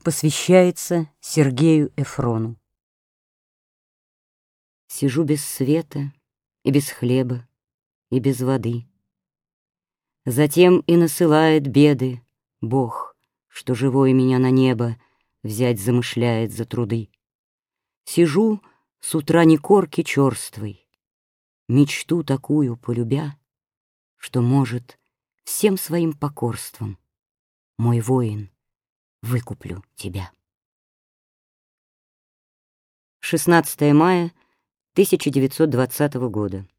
Посвящается Сергею Эфрону. Сижу без света и без хлеба и без воды. Затем и насылает беды Бог, что живой меня на небо взять замышляет за труды. Сижу с утра не корки черствой, мечту такую полюбя, что, может, всем своим покорством, мой воин, выкуплю тебя. 16 мая 1920 года.